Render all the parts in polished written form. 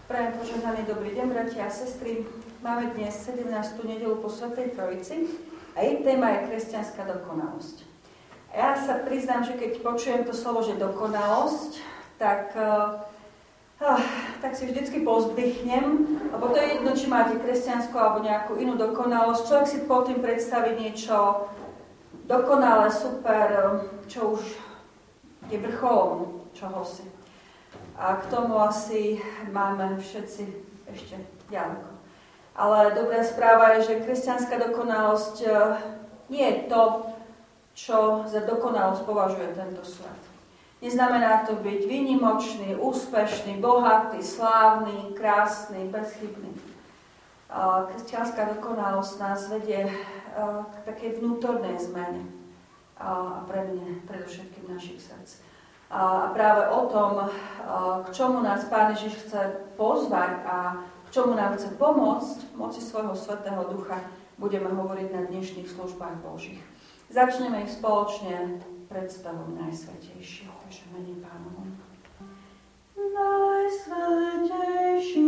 Prajem požehnaný dobrý deň, bratia a sestry. Máme dnes 17. nedeľu po Svätej Trojici a jej téma je kresťanská dokonalosť. A ja sa priznám, že keď počujem to slovo, že dokonalosť, tak si vždycky pozdvihnem, lebo to je jedno, či máte kresťanskú alebo nejakú inú dokonalosť. Človek si pod tým predstaví niečo dokonalé, super, čo už je vrcholom čohosi. A k tomu asi máme všetci ešte ďaleko. Ale dobrá správa je, že kresťanská dokonalosť nie je to, čo za dokonalosť považuje tento svet. Neznamená to byť výnimočný, úspešný, bohatý, slávny, krásny, bezchybný. Kresťanská dokonalosť nás vedie k takej vnútornej zmene a pre mňa predovšetkým našich srdc. A práve o tom, k čomu nás Pán Ježiš chce pozvať a k čomu nám chce pomôcť v moci svojho Svätého Ducha, budeme hovoriť na dnešných službách Božích. Začneme ich spoločne predspevom Najsvätejšieho. Takže mene Pánovom. Najsvätejší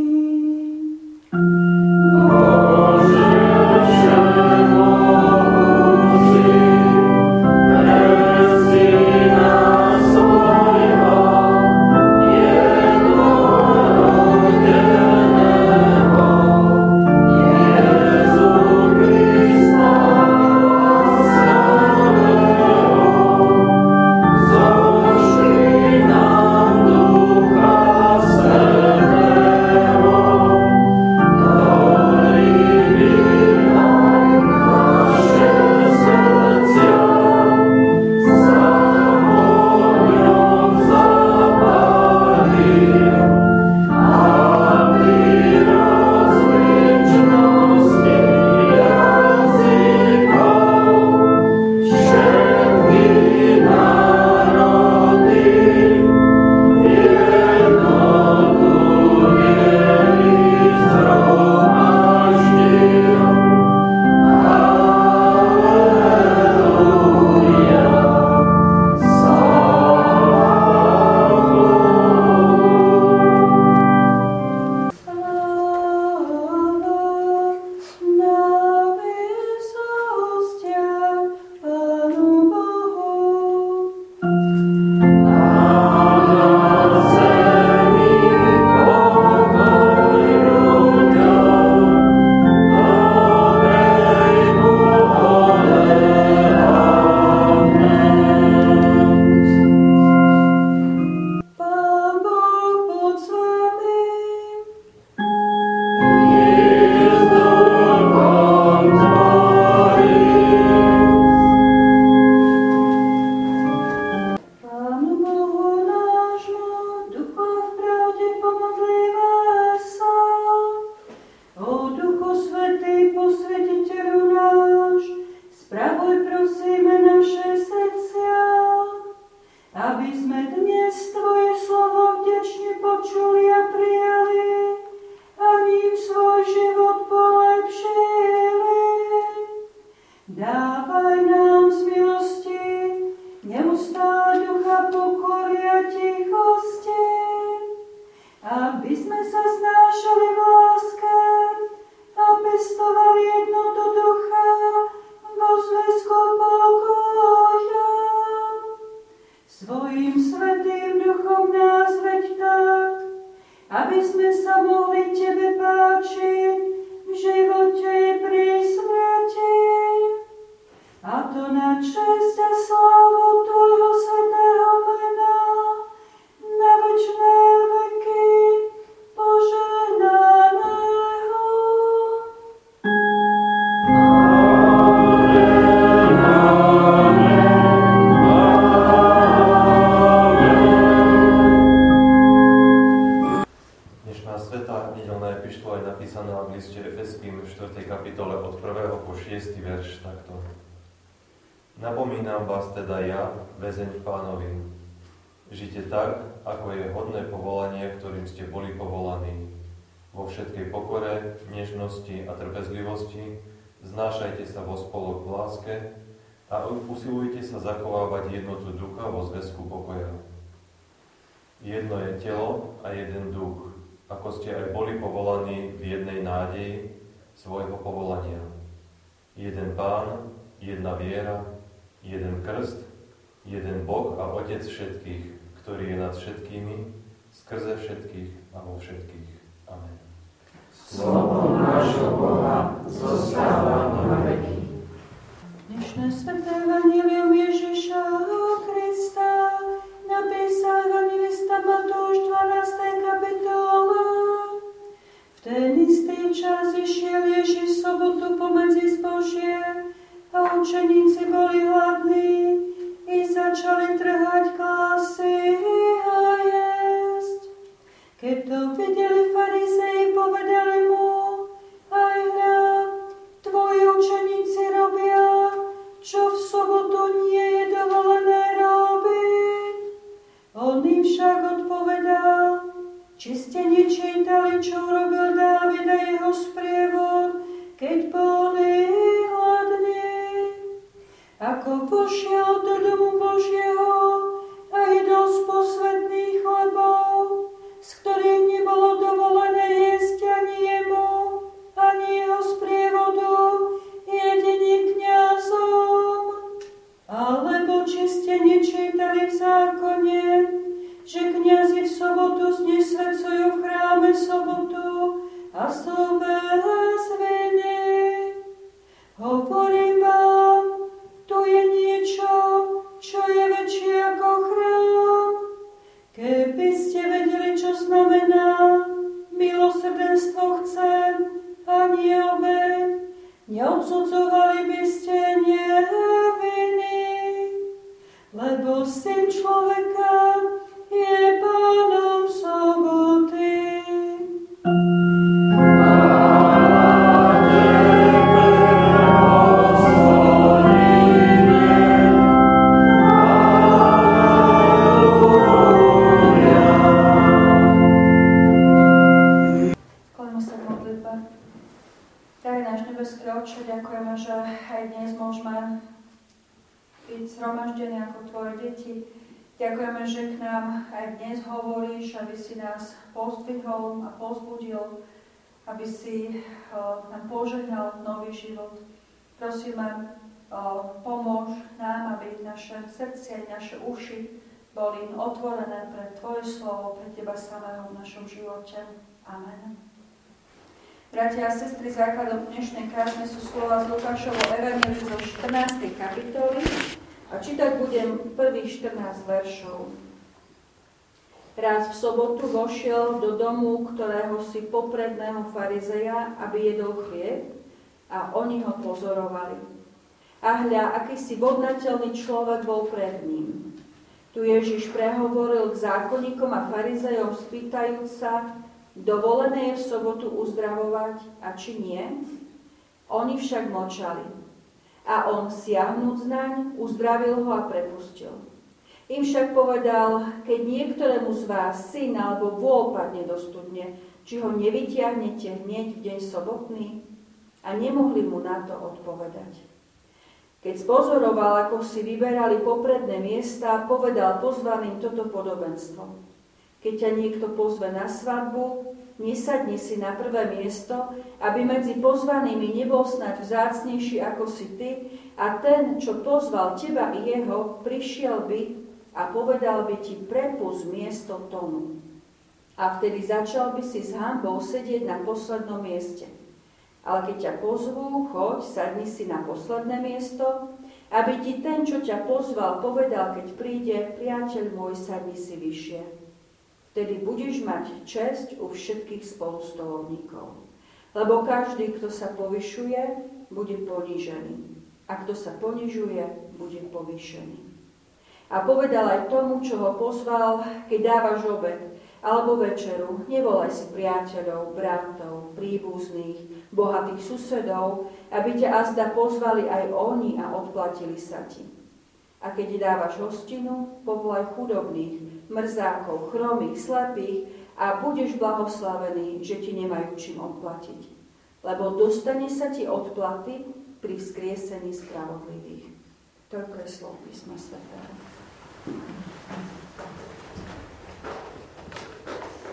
Napomínam vás teda ja, väzeň v Pánovi. Žite tak, ako je hodné povolanie, ktorým ste boli povolaní. Vo všetkej pokore, nežnosti a trpezlivosti znášajte sa vo spolok v láske a usilujte sa zachovávať jednotu ducha vo zväzku pokoja. Jedno je telo a jeden duch, ako ste aj boli povolaní v jednej nádeji svojho povolania. Jeden Pán, jedna viera, jeden krst, jeden Boh a Otec všetkých, ktorý je nad všetkými, skrze všetkých a vo všetkých. Amen. Slovo nášho Boha zostáva na veky. Dnešné sväté evanjelium Ježiša Krista napísal evanjelista Matúš 12. kapitole. V ten istý čas išiel Ježiš sobotu pomedzi zbožie a učeníci boli hladní i začali trhať klásy a jesť. Keď to videli farizei, povedali mu: aj hľa, tvoji učeníci robia, čo v sobotu nie je dovolené robiť. On im však odpovedal: či ste nečítali, čo urobil Dávid a jeho sprievod, keď boli hladní? Ako vošiel do domu Božieho a jedol z posvätných chlebov, z ktorých nebolo dovolené jesť ani jemu, ani jeho sprievodu, jedine kňazom. Alebo či ste nečítali v zákone, že kňazi v sobotu znesvedcujú v chráme sobotu a sú bez viny? Hovorím vám, tu je niečo, čo je väčšie ako chrám. Keby ste vedeli, čo znamená milosrdenstvo chcem a nie obeť, neodsudzovali by ste neviny, lebo Syn človeka je Pánom soboty. Oče, ďakujeme, že aj dnes môžeme byť zhromaždení ako tvoje deti. Ďakujeme, že k nám aj dnes hovoríš, aby si nás pozdvihol a povzbudil, aby si nám požehnal nový život. Prosíme, pomôž nám, aby naše srdcia, naše uši boli otvorené pre tvoje slovo, pre teba samého v našom živote. Amen. Bratia a sestry, základom dnešnej kázne sú slova z Lukášovho evanjelia zo 14. kapitoly a čítať budem prvých 14 veršov. Raz v sobotu vošiel do domu ktorého si popredného farizeja, aby jedol chlieb, a oni ho pozorovali. A hľa, akýsi bodnateľný človek bol pred ním. Tu Ježiš prehovoril k zákonníkom a farizejom, spýtajúc sa: dovolené je v sobotu uzdravovať a či nie? Oni však mlčali. A on, siahnúc naň, uzdravil ho a prepustil. Im však povedal: keď niektorému z vás syn alebo vôl padne do studne, či ho nevytiahnete hneď v deň sobotný? A nemohli mu na to odpovedať. Keď spozoroval, ako si vyberali popredné miesta, povedal pozvaným toto podobenstvo. Keď ťa niekto pozve na svadbu, nesadni si na prvé miesto, aby medzi pozvanými nebol snáď vzácnejší ako si ty, a ten, čo pozval teba i jeho, prišiel by a povedal by ti: prepusť miesto tomu. A vtedy začal by si s hanbou sedieť na poslednom mieste. Ale keď ťa pozvú, choď, sadni si na posledné miesto, aby ti ten, čo ťa pozval, povedal, keď príde: priateľ môj, sadni si vyššie. Vtedy budeš mať česť u všetkých spolustolovníkov. Lebo každý, kto sa povyšuje, bude ponížený. A kto sa ponižuje, bude povýšený. A povedal aj tomu, čo ho pozval: keď dávaš obed alebo večeru, nevolaj si priateľov, bratov, príbuzných, bohatých susedov, aby ťa azda pozvali aj oni a odplatili sa ti. A keď dávaš hostinu, povolaj chudobných, mrzákov, chromých, slepých a budeš blahoslavený, že ti nemajú čím odplatiť. Lebo dostane sa ti odplaty pri vzkriesení spravodlivých. Toľko je slov písma svätého.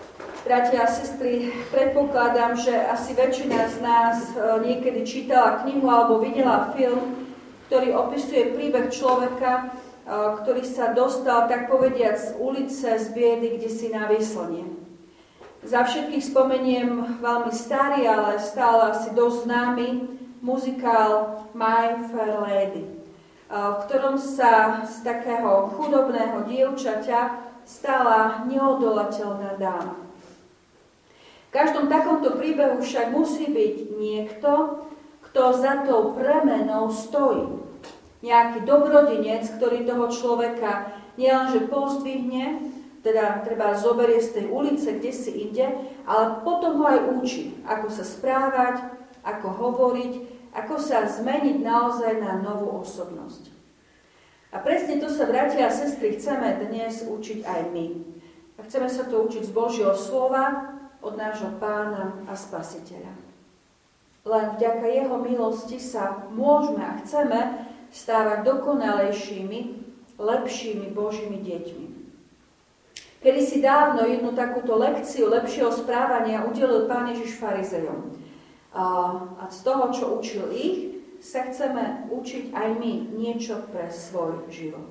Bratia a sestry, predpokladám, že asi väčšina z nás niekedy čítala knihu alebo videla film, ktorý opisuje príbeh človeka, ktorý sa dostal, tak povediac, z ulice, z biedy, kde si na výslnie. Za všetkých spomeniem veľmi starý, ale stále asi dosť známy muzikál My Fair Lady, v ktorom sa z takého chudobného dievčaťa stala neodolateľná dáma. V každom takomto príbehu však musí byť niekto, kto za tou premenou stojí. Nejaký dobrodinec, ktorý toho človeka nielenže pozdvihne, teda treba zoberie z tej ulice, kde si ide, ale potom ho aj učí, ako sa správať, ako hovoriť, ako sa zmeniť naozaj na novú osobnosť. A presne to sa, bratia a sestry, chceme dnes učiť aj my. A chceme sa to učiť z Božieho slova, od nášho Pána a Spasiteľa. Len vďaka jeho milosti sa môžeme a chceme stávať dokonalejšími, lepšími Božími deťmi. Kedysi dávno jednu takúto lekciu lepšieho správania udelil Pán Ježiš farizejom. A z toho, čo učil ich, sa chceme učiť aj my niečo pre svoj život.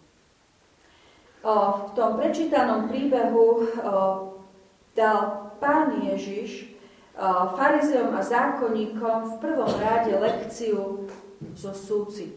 V tom prečítanom príbehu dal Pán Ježiš farizejom a zákonníkom v prvom rade lekciu zo súcitu.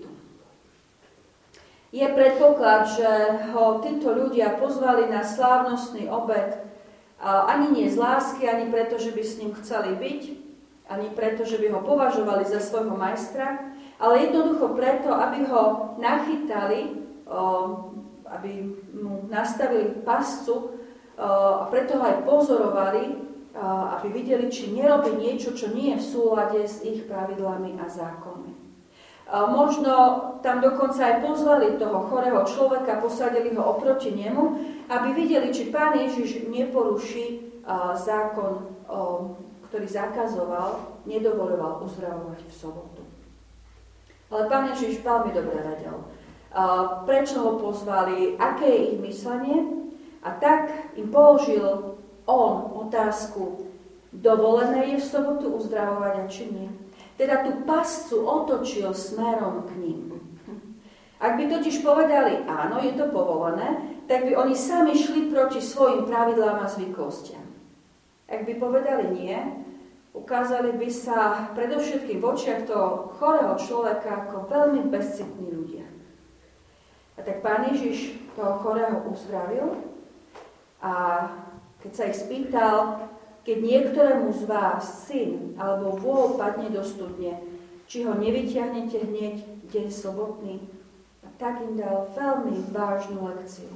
Je predpoklad, že ho títo ľudia pozvali na slávnostný obed ani nie z lásky, ani preto, že by s ním chceli byť, ani preto, že by ho považovali za svojho majstra, ale jednoducho preto, aby ho nachytali, aby mu nastavili pascu, a preto ho aj pozorovali, aby videli, či nerobí niečo, čo nie je v súlade s ich pravidlami a zákonmi. Možno tam dokonca aj pozvali toho chorého človeka, posadili ho oproti nemu, aby videli, či Pán Ježiš neporuší zákon, ktorý zakazoval, nedovoloval uzdravovať v sobotu. Ale Pán Ježiš veľmi dobre vedel, prečo ho pozvali, aké je ich myslenie. A tak im položil on otázku, dovolené je v sobotu uzdravovať a či nie. Teda tú pascu otočil smerom k ním. Ak by totiž povedali, áno, je to povolené, tak by oni sami šli proti svojim pravidlám a zvyklostiam. Ak by povedali nie, ukázali by sa predovšetkým v očiach toho chorého človeka ako veľmi bezcitní ľudia. A tak Pán Ježiš toho chorého uzdravil. A keď sa ich spýtal, keď niektorému z vás syn alebo vôľ padne do studne, či ho nevyťahnete hneď deň sobotný, a tak im dal veľmi vážnu lekciu.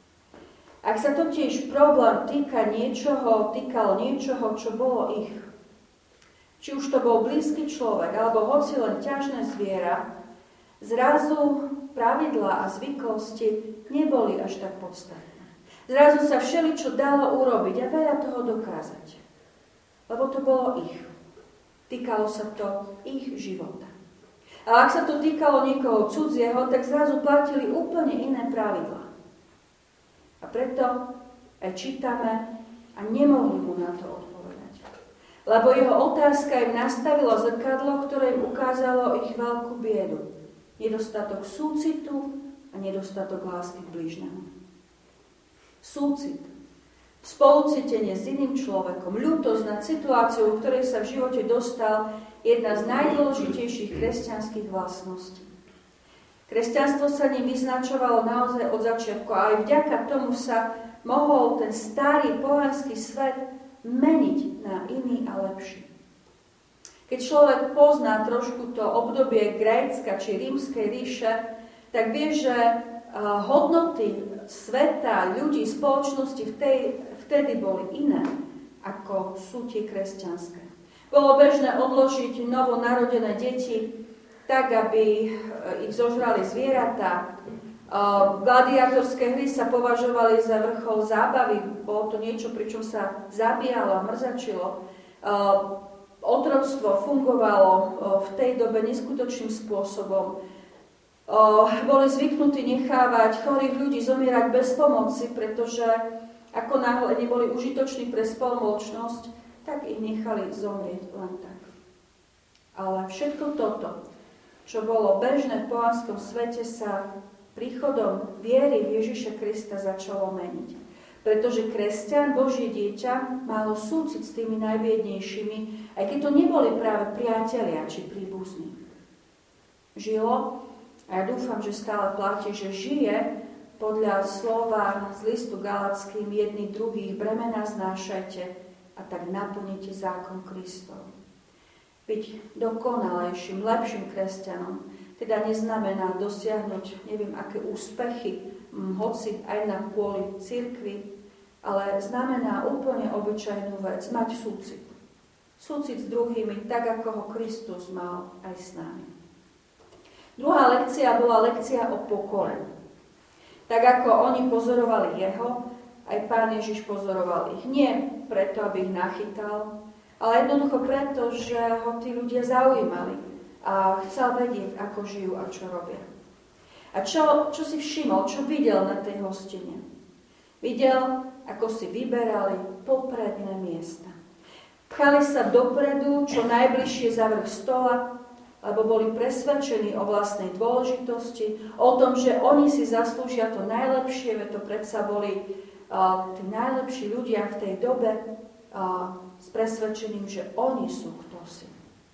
Ak sa totiž problém týkal niečoho, čo bolo ich, či už to bol blízky človek, alebo hoci len ťažné zviera, zrazu pravidlá a zvyklosti neboli až tak podstatné. Zrazu sa všeličo dalo urobiť a veľa toho dokázať. Lebo to bolo ich. Týkalo sa to ich života. A ak sa to týkalo niekoho cudzieho, tak zrazu platili úplne iné pravidlá. A preto aj čítame a nemohli mu na to odpovedať. Lebo jeho otázka im nastavila zrkadlo, ktoré im ukázalo ich veľkú biedu. Nedostatok súcitu a nedostatok lásky k blížnemu. Súcit, spolucítenie s iným človekom, ľútosť nad situáciou, v ktorej sa v živote dostal, je jedna z najdôležitejších kresťanských vlastností. Kresťanstvo sa ním vyznačovalo naozaj od začiatku a aj vďaka tomu sa mohol ten starý pohanský svet meniť na iný a lepší. Keď človek pozná trošku to obdobie Grécka či Rímskej ríše, tak vie, že hodnoty sveta, ľudí, spoločnosti vtedy boli iné, ako sú tie kresťanské. Bolo bežné odložiť novonarodené deti tak, aby ich zožrali zvieratá. Gladiátorské hry sa považovali za vrchol zábavy. Bolo to niečo, pričom sa zabíjalo a mrzačilo. Otroctvo fungovalo v tej dobe neskutočným spôsobom. Boli zvyknutí nechávať chorých ľudí zomierať bez pomoci, pretože Ako náhle neboli užitoční pre spoločnosť, tak ich nechali zomrieť len tak. Ale všetko toto, čo bolo bežné v pohanskom svete, sa príchodom viery v Ježiša Krista začalo meniť. Pretože kresťan, Božie dieťa, malo súcit s tými najbiednejšími, aj keď to neboli práve priatelia či príbuzní. Žilo, a ja dúfam, že stále platí, že žije podľa slova z listu Galackým: jedni druhých bremena znášajte a tak naplníte zákon Kristov. Byť dokonalejším, lepším kresťanom teda neznamená dosiahnuť neviem aké úspechy, hoci aj na pôli cirkvi, ale znamená úplne obyčajnú vec, mať súcit. Súcit s druhými, tak ako ho Kristus mal aj s nami. Druhá lekcia bola lekcia o pokore. Tak ako oni pozorovali jeho, aj Pán Ježiš pozoroval ich. Nie preto, aby ich nachytal, ale jednoducho preto, že ho tí ľudia zaujímali a chcel vedieť, ako žijú a čo robia. A čo si všimol, čo videl na tej hostine? Videl, ako si vyberali popredné miesta. Pchali sa dopredu, čo najbližšie za vrch stola, lebo boli presvedčení o vlastnej dôležitosti, o tom, že oni si zaslúžia to najlepšie, veď to predsa boli tí najlepší ľudia v tej dobe, s presvedčením, že oni sú ktosi.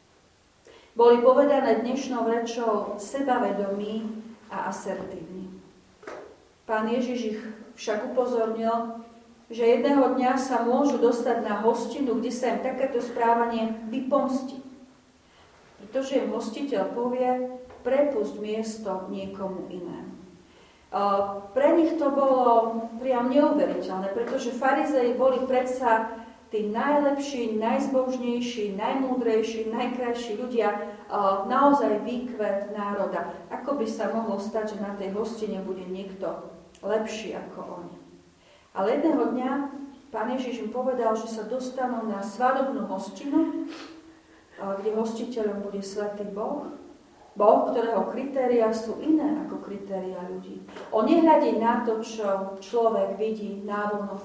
Boli povedané dnešnou rečou sebavedomí a asertívni. Pán Ježiš ich však upozornil, že jedného dňa sa môžu dostať na hostinu, kde sa im takéto správanie vypomstí. Pretože im hostiteľ povie: prepusť miesto niekomu inému. Pre nich to bolo priam neuveriteľné, pretože farizei boli predsa tí najlepší, najzbožnejší, najmúdrejší, najkrajší ľudia, naozaj výkvet národa. Ako by sa mohlo stať, že na tej hostine bude niekto lepší ako oni? Ale jedného dňa Pán Ježiš im povedal, že sa dostanú na svadobnú hostinu, kde hostiteľom bude svätý Boh, Boh, ktorého kritériá sú iné ako kritériá ľudí. On nehľadí na to, čo človek vidí návonok,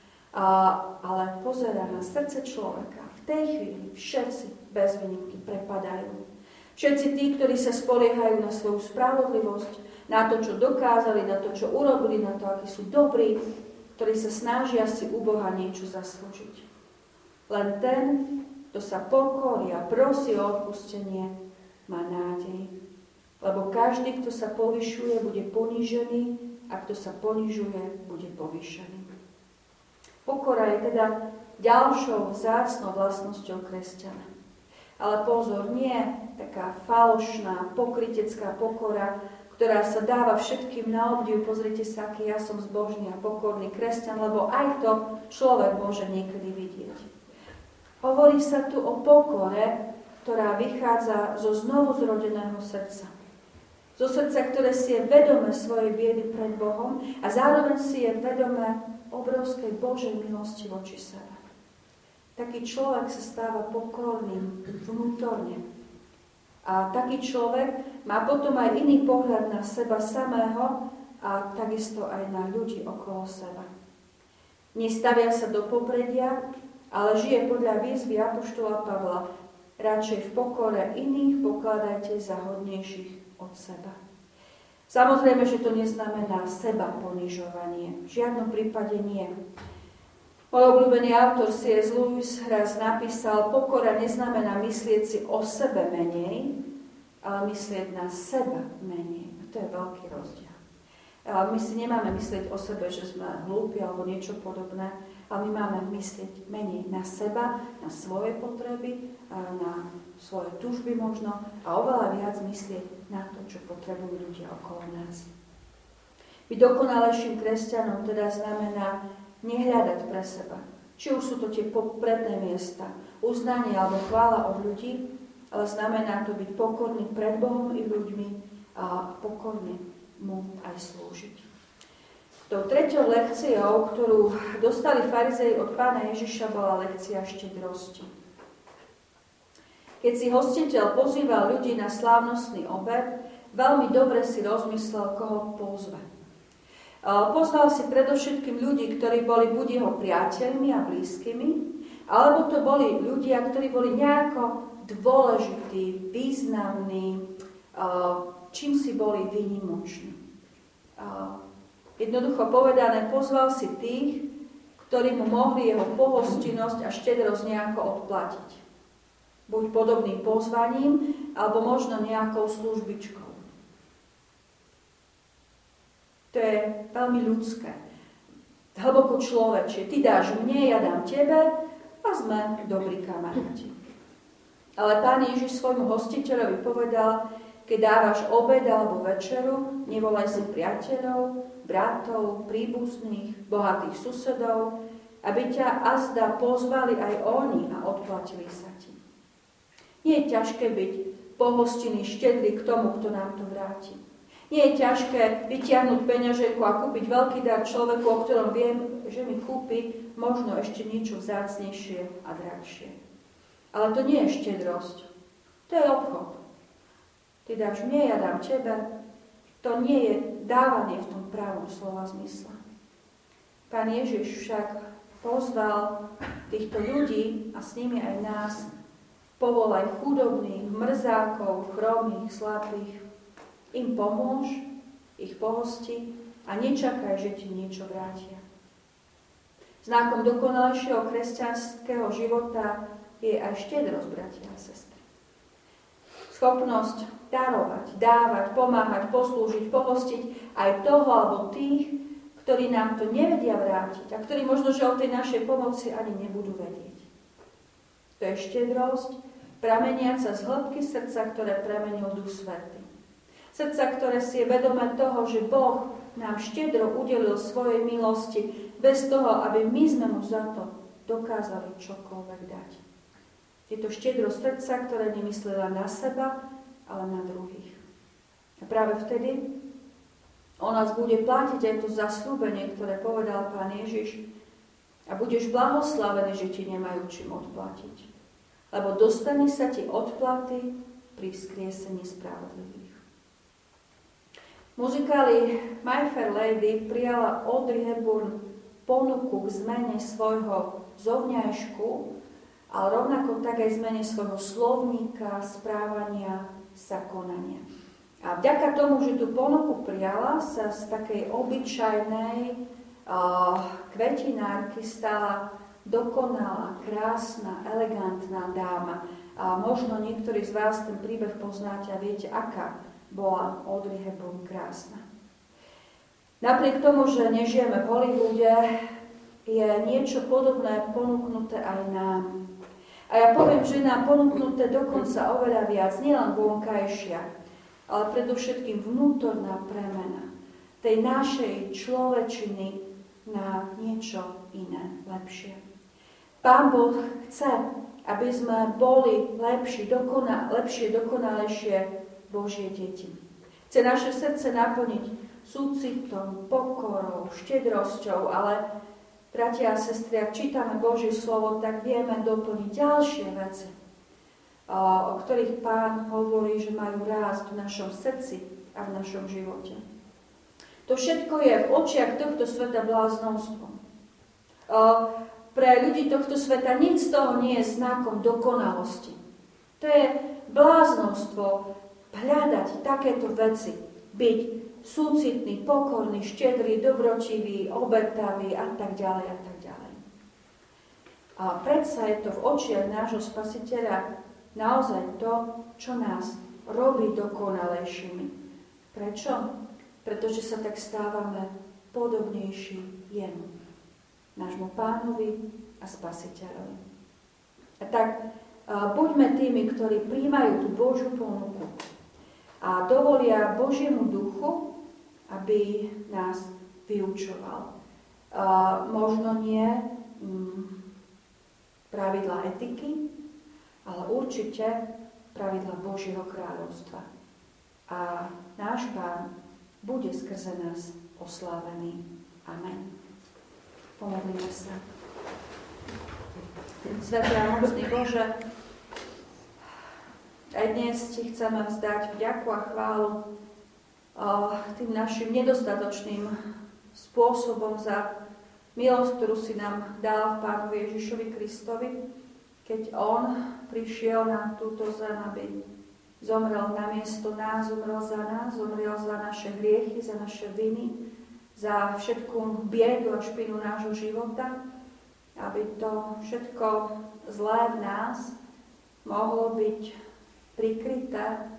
ale pozerá na srdce človeka. V tej chvíli všetci bez výnimky prepadajú. Všetci tí, ktorí sa spoliehajú na svoju spravodlivosť, na to, čo dokázali, na to, čo urobili, na to, akí sú dobrí, ktorí sa snažia si u Boha niečo zaslúžiť. Len ten, kto sa pokorí a prosí o odpustenie, má nádej. Lebo každý, kto sa povyšuje, bude ponížený, a kto sa ponižuje, bude povýšený. Pokora je teda ďalšou vzácnou vlastnosťou kresťana. Ale pozor, nie taká falošná, pokrytecká pokora, ktorá sa dáva všetkým na obdiv. Pozrite sa, aký ja som zbožný a pokorný kresťan, lebo aj to človek môže niekedy vidieť. Hovorí sa tu o pokore, ktorá vychádza zo znovuzrodeného srdca. Zo srdca, ktoré si je vedomé svojej biedy pred Bohom a zároveň si je vedomé obrovskej Božej milosti voči sebe. Taký človek sa stáva pokorným vnútorne. A taký človek má potom aj iný pohľad na seba samého a takisto aj na ľudí okolo seba. Nestavia sa do popredia, ale žije podľa výzvy apoštola Pavla. Radšej v pokore iných pokladajte za hodnejších od seba. Samozrejme, že to neznamená seba ponižovanie. V žiadnom prípade nie. Môj obľúbený autor C.S. Lewis raz napísal: pokora neznamená myslieť si o sebe menej, ale myslieť na seba menej. A to je veľký rozdiel. My si nemáme myslieť o sebe, že sme hlúpi alebo niečo podobné, ale my máme myslieť menej na seba, na svoje potreby, na svoje túžby možno a oveľa viac myslieť na to, čo potrebujú ľudia okolo nás. Byť dokonalejším kresťanom teda znamená nehľadať pre seba. Či už sú to tie popredné miesta, uznanie alebo chvála od ľudí, ale znamená to byť pokorný pred Bohom i ľuďmi a pokorne mu aj slúžiť. Tou treťou lekciou, ktorú dostali farizei od Pána Ježiša, bola lekcia štedrosti. Keď si hostiteľ pozýval ľudí na slávnostný obed, veľmi dobre si rozmyslel, koho pozve. Pozval si predovšetkým ľudí, ktorí boli buď jeho priateľmi a blízkymi, alebo to boli ľudia, ktorí boli nejako dôležití, významní, čím si boli výnimoční. Jednoducho povedané, pozval si tých, ktorí mu mohli jeho pohostinnosť a štedrosť nejako odplatiť. Buď podobným pozvaním, alebo možno nejakou službičkou. To je veľmi ľudské. Hlboko človečie. Ty dáš mne, ja dám tebe a sme dobrí kamaráti. Ale Pán Ježiš svojmu hostiteľovi povedal, keď dávaš obed alebo večeru, nevolaj si priateľov, bratov, príbuzných, bohatých susedov, aby ťa azda pozvali aj oni a odplatili sa ti. Nie je ťažké byť pohostinný, štedrý k tomu, kto nám to vráti. Nie je ťažké vytiahnuť peňaženku a kúpiť veľký dar človeku, o ktorom viem, že mi kúpi možno ešte niečo vzácnejšie a drahšie. Ale to nie je štedrosť. To je obchod. Ty dáš mne, ja dám tebe. To nie je dávanie v tom pravom slova zmysle. Pán Ježiš však pozval týchto ľudí a s nimi aj nás, povolaj chudobných, mrzákov, chromých, slabých. Im pomôž, ich pohosti a nečakaj, že ti niečo vrátia. Znakom dokonalejšieho kresťanského života je aj štedrosť, bratia a sestry. Schopnosť darovať, dávať, pomáhať, poslúžiť, pohostiť aj toho alebo tých, ktorí nám to nevedia vrátiť a ktorí možno, že o tej našej pomoci ani nebudú vedieť. To je štedrosť, prameniaca z hĺbky srdca, ktoré premenil Duch Svätý. Srdca, ktoré si je vedomé toho, že Boh nám štedro udelil svojej milosti, bez toho, aby my sme mu za to dokázali čokoľvek dať. Je to štedro srdca, ktoré nemyslela na seba, ale na druhých. A práve vtedy o nás bude platiť aj to zasľúbenie, ktoré povedal Pán Ježiš, a budeš blahoslavený, že ti nemajú čím odplatiť. Lebo dostane sa ti odplaty pri vzkriesení spravodlivých. V muzikáli My Fair Lady prijala Audrey Hepburn ponuku k zmene svojho zovňajšku, ale rovnako tak aj zmene svojho slovníka, správania sa, konania. A vďaka tomu, že tú ponuku prijala, sa z takej obyčajnej kvetinárky stala dokonalá, krásna, elegantná dáma. A možno niektorí z vás ten príbeh poznáte a viete, aká bola Audrey Hepburn krásna. Napriek tomu, že nežijeme v Hollywoode, je niečo podobné ponúknuté aj nám. A ja poviem, že nám ponúknuté dokonca oveľa viac, nielen vonkajšia, ale predovšetkým vnútorná premena tej našej človečiny na niečo iné, lepšie. Pán Boh chce, aby sme boli lepšie, dokonalejšie Božie deti. Chce naše srdce naplniť súcitom, pokorou, štedrosťou, ale bratia a sestry, ak čítame Božie slovo, tak vieme doplniť ďalšie veci, o ktorých Pán hovorí, že majú rásť v našom srdci a v našom živote. To všetko je v očiach tohto sveta bláznovstvom. Pre ľudí tohto sveta nič z toho nie je znakom dokonalosti. To je bláznovstvo hľadať takéto veci, byť súcitný, pokorný, štedrý, dobročivý, obetavý a tak ďalej a tak ďalej. A predsa je to v očiach nášho Spasiteľa naozaj to, čo nás robí dokonalejšími. Prečo? Pretože sa tak stávame podobnejší jemu, nášmu Pánovi a Spasiteľovi. A tak buďme tými, ktorí príjmajú tú Božiu ponuku a dovolia Božiemu duchu, aby nás vyučoval. Možno nie pravidlá etiky, ale určite pravidlá Božieho kráľovstva. A náš Pán bude skrze nás oslávený. Amen. Pomodlíme sa. Svätý a mocný Bože, aj dnes ti chceme vzdať vďaku a chválu tým našim nedostatočným spôsobom za milosť, ktorú si nám dal v Pánovi Ježišovi Kristovi, keď on prišiel na túto zem, aby zomrel namiesto nás, zomrel za naše hriechy, za naše viny, za všetku biedu a špinu nášho života, aby to všetko zlé v nás mohlo byť prikryté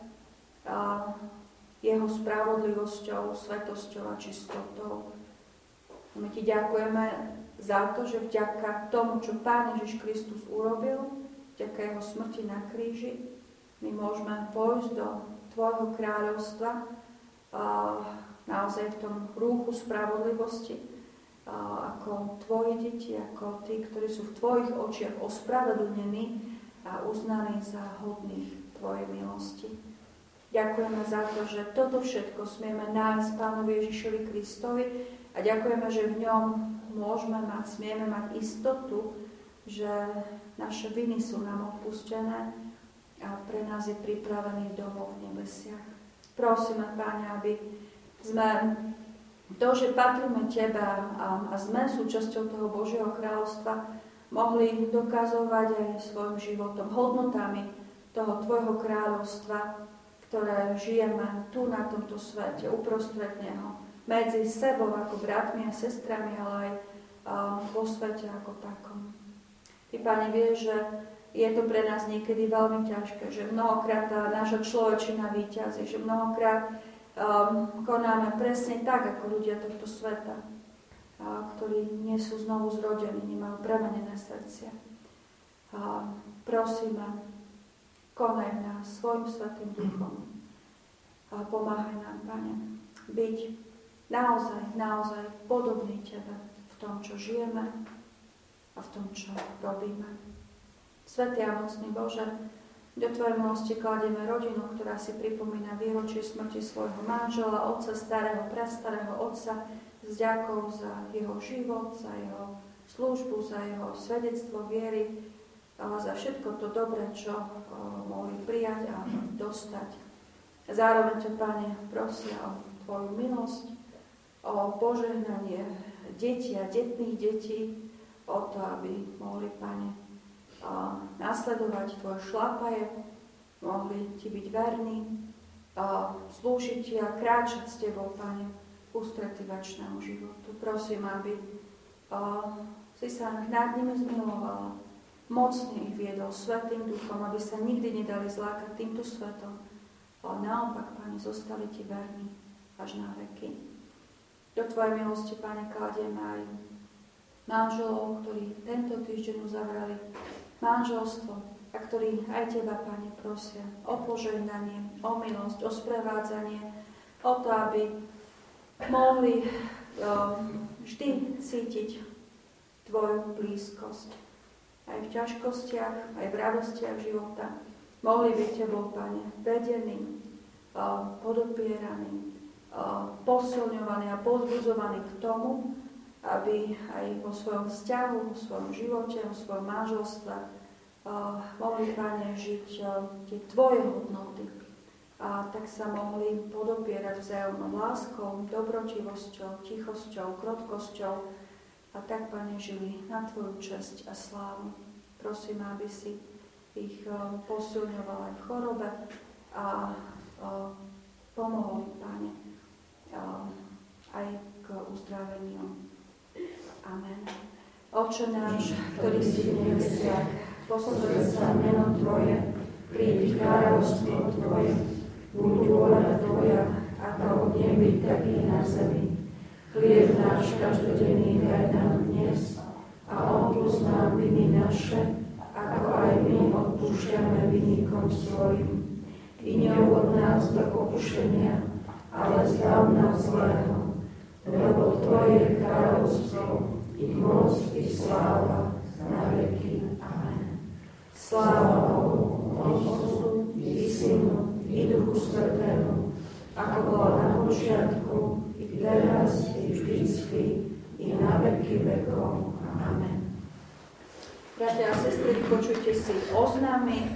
jeho spravodlivosťou, svetosťou a čistotou. My ti ďakujeme za to, že vďaka tomu, čo Pán Ježiš Kristus urobil, vďaka jeho smrti na kríži, my môžeme pôjsť do tvojho kráľovstva naozaj v tom rúchu spravodlivosti, ako tvoje deti, ako tí, ktorí sú v tvojich očiach ospravedlnení a uznaní za hodných tvojej milosti. Ďakujeme za to, že toto všetko smieme nájsť Pánovi Ježišovi Kristovi a ďakujeme, že v ňom smieme mať istotu, že naše viny sú nám odpustené a pre nás je pripravený domov v nebesiach. Prosíme, Páne, aby sme to, že patríme Teba a sme súčasťou toho Božieho kráľovstva, mohli dokazovať aj svojim životom, hodnotami toho Tvojho kráľovstva, ktoré žijeme tu na tomto svete, uprostred neho, medzi sebou ako bratmi a sestrami, ale aj vo svete ako takom. Ty, Pane, vieš, že je to pre nás niekedy veľmi ťažké, že mnohokrát tá naša človečina víťazí, že mnohokrát konáme presne tak, ako ľudia tohto sveta, ktorí nie sú znovu zrodení, nemajú premenené srdcia. Prosíme, konaj v nás svojim svätým duchom a pomáhaj nám, Pane, byť naozaj podobný Tebe v tom, čo žijeme a v tom, čo robíme. Svätý a mocný Bože, do Tvojej milosti kladieme rodinu, ktorá si pripomína výročie smrti svojho manžela, otca, starého, prastarého otca, s vďakou za jeho život, za jeho službu, za jeho svedectvo viery, ale za všetko to dobré, čo mohli prijať a dostať. Zároveň ťa, Pane, prosia o Tvoju milosť, o požehnanie detí a detných detí, o to, aby mohli, Pane, nasledovať Tvoje šlapaje, mohli Ti byť verní, slúžiť Ti a kráčať s Tebou, Pane, ústrety večnému životu. Prosím, aby si sa nad nimi zmilovala, mocne ich viedol Svätým Duchom, aby sa nikdy nedali zlákať týmto svetom, ale naopak, Pane, zostali Ti verní až na veky. Do Tvojej milosti, Pane, kladieme aj manželov, ktorí tento týždeň uzavreli manželstvo a ktorí aj Teba, Pane, prosia o požehnanie, o milosť, o sprevádzanie, o to, aby mohli vždy cítiť Tvoju blízkosť. Aj v ťažkostiach, aj v radostiach života. Mohli byť Tebou, Pane, vedení, podopieraní, posilňovaní a pozbudzovaní k tomu, aby aj vo svojom vzťahu, vo svojom živote, vo svojom manželstve mohli, Pane, žiť tie Tvoje hodnoty. A tak sa mohli podopierať vzájomnou láskou, dobrotivosťou, tichosťou, krotkosťou a tak, Pane, žili na Tvoju česť a slávu. Prosím, aby si ich posilňoval aj v chorobe a pomohol, Pane, aj k uzdraveniu. Amen. Oče náš, ktorý si v nebesiach, posväť sa meno Tvoje, príď kráľovstvo Tvoje, buď vôľa Tvoja, ako v nebi, tak i na zemi. Chlieb náš každodenný daj nám dnes a odpusť nám viny naše, ako aj my odpúšťame vinníkom svojim. I neuvod nás do pokušenia, ale zbav nás zlého, lebo Tvoje je kráľovstvo, i moc, i sláva na veky. Amen. Sláva Bohu, Otcu, i Synu, i Duchu Svätému, ako bola na počiatku, i teraz, i vždycky, i na veky vekov. Amen. Bratia a sestry, počujte si oznámy.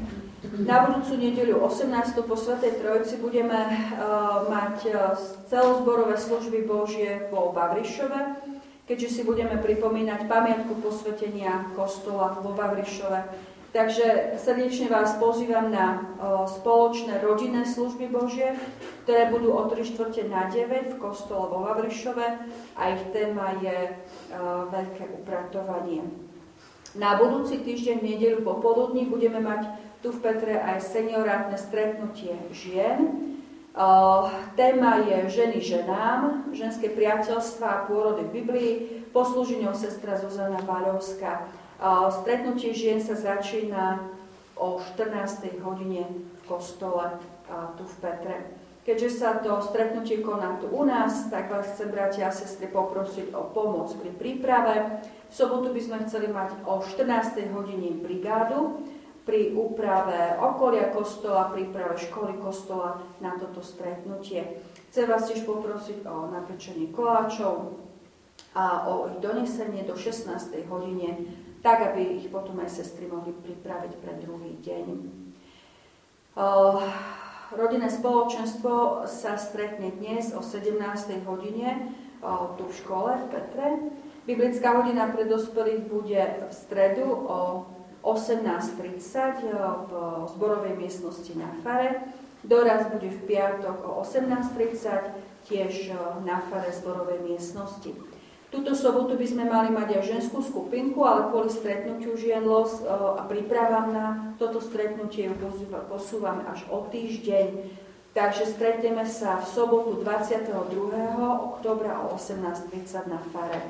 Na budúcu nedeľu 18. po Svätej Trojici budeme mať celozborové služby Božie vo Vavrišove, keďže si budeme pripomínať pamiatku posvetenia kostola vo Vavrišove. Takže srdečne vás pozývam na spoločné rodinné služby Božie, ktoré budú o 8:45 v kostole vo Vavrišove a ich téma je veľké upratovanie. Na budúci týždeň v nedeľu popoludní budeme mať tu v Petre aj seniorátne stretnutie žien. Téma je ženy ženám, ženské priateľstvá a pôrody v Biblii, poslúži ňou sestra Zuzana Baľovská. Stretnutie žien sa začína o 14. hodine v kostole tu v Petre. Keďže sa to stretnutie koná tu u nás, tak vás chcem, bratia a sestry, poprosiť o pomoc pri príprave. V sobotu by sme chceli mať o 14. hodine brigádu pri úprave okolia kostola, príprave školy kostola na toto stretnutie. Chcem vás tiež poprosiť o napečenie koláčov a o ich donesenie do 16. hodine, tak aby ich potom aj sestry mohli pripraviť pre druhý deň. Rodinné spoločenstvo sa stretne dnes o 17. hodine tu v škole v Petre. Biblická hodina pre dospelých bude v stredu o 18:30 v zborovej miestnosti na fare. Doraz bude v piatok o 18:30 tiež na fare zborovej miestnosti. Túto sobotu by sme mali mať aj ženskú skupinku, ale kvôli stretnutiu žien a prípravám na toto stretnutie posúvame až o týždeň. Takže stretneme sa v sobotu 22. októbra o 18:30 na fare.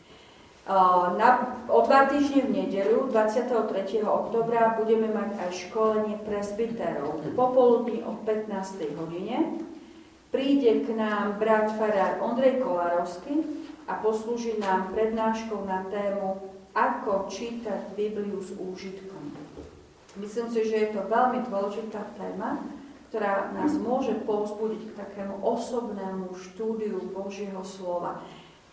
O 2 týždne v nedeľu, 23. októbra, budeme mať aj školenie presbyterov. Popoludní o 15. hodine príde k nám brat farár Ondrej Kolárovský a poslúži nám prednáškou na tému Ako čítať Bibliu s úžitkom. Myslím si, že je to veľmi dôležitá téma, ktorá nás môže povzbudiť k takému osobnému štúdiu Božieho slova.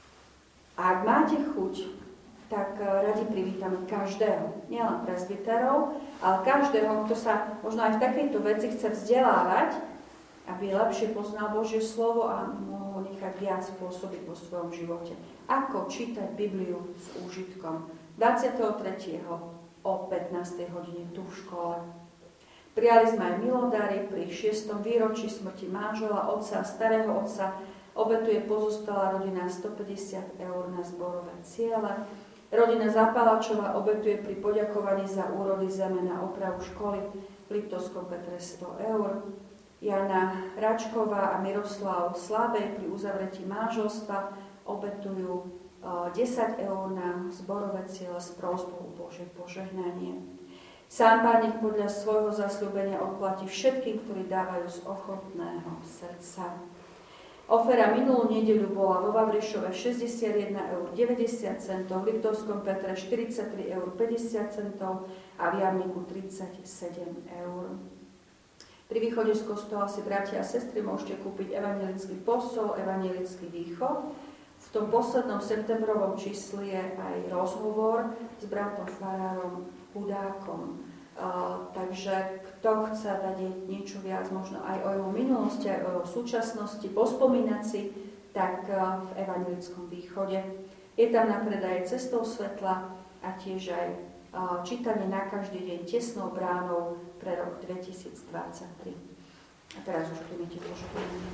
A ak máte chuť, tak radi privítame každého, nielen presbyterov, ale každého, kto sa možno aj v takejto veci chce vzdelávať, aby lepšie poznal Božie slovo a mohol nechať viac pôsobiť vo svojom živote. Ako čítať Bibliu s úžitkom. 23. o 15. hodine tu v škole. Prijali sme aj milodary pri 6. výročí smrti manžela, otca a starého otca. Obetuje pozostalá rodina 150 eur na zborové ciele. Rodina Zapalačová obetuje pri poďakovaní za úrody zeme na opravu školy v Liptovskom Petre 100 eur. Jana Račková a Miroslav Slabej pri uzavretí manželstva obetujú 10 eur na zborové ciele s prosbou Božie požehnanie. Sám Pán nech podľa svojho zasľúbenia odplatí všetkým, ktorí dávajú z ochotného srdca. Ofera minulú nedeľu bola vo Vavrišove 61,90 eur, v Liptovskom Petre 43,50 eur a v Jamniku 37 eur. Pri východe z kostola si, bratia a sestry, môžete kúpiť evanjelický posol, evanjelický východ. V tom poslednom septembrovom čísli je aj rozhovor s bratom farárom Hudákom. Takže kto chce vedieť niečo viac, možno aj o jeho minulosti, aj o jeho súčasnosti, pospomínať si, tak v evanjelickom východe. Je tam na predaje Cestou svetla a tiež aj čítanie na každý deň tesnou bránou pre rok 2023. A teraz už príjmite požehnanie.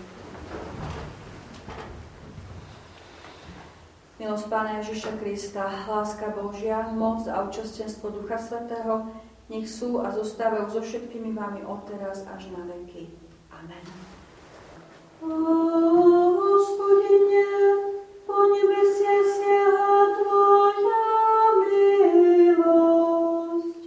Milosť Pána Ježiša Krista, láska Božia, moc a účastenstvo Ducha Svätého nech sú a zostávajú so všetkými vami odteraz až na veky. Amen. Hospodine, po nebesie siaha Tvoja milosť.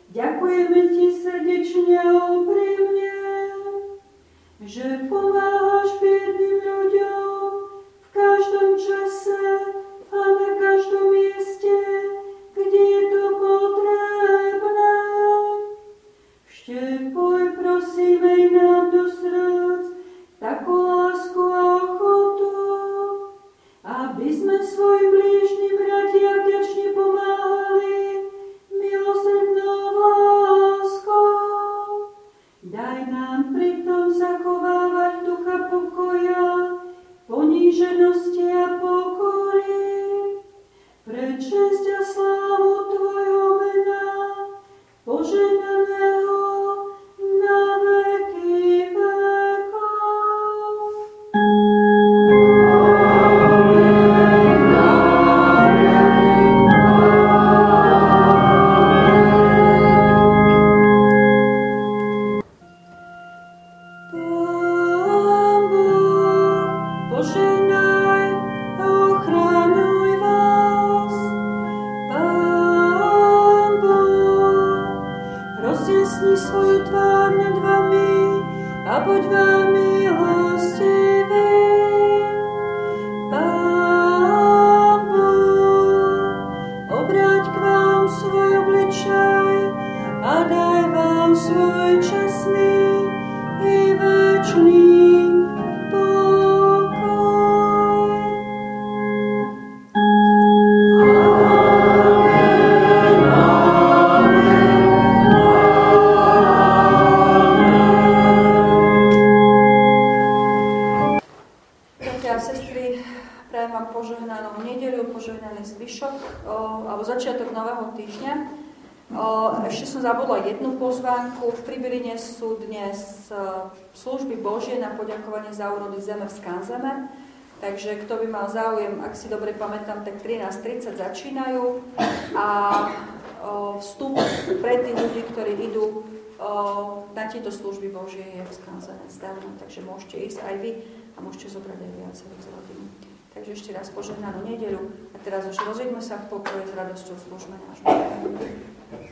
Ďakujeme Ti srdečne a úprimne, že pomáha nám do srdc takú lásku a ochotu, aby sme svojim blížnym radi a vďačne pomáhali milosrdnou láskou. Daj nám pritom zachovávať ducha pokoja, poníženosti a pokory, pre česť a slávu Tvojho mena, požehnaného na veky vekov. Jednu pozvánku. V Pribiline sú dnes služby Božie na poďakovanie za úrody zeme v Skanzeme. Takže kto by mal záujem, ak si dobre pamätám, tak 13:30 začínajú a vstup pre tých ľudí, ktorí idú na tieto služby Božie je v Skanzeme zdarma. Takže môžete ísť aj vy a môžete zobrať aj viacerých z rodiny. Takže ešte raz požehnanú nedeľu a teraz už rozíďme sa v pokoji s radosťou služme nášmu.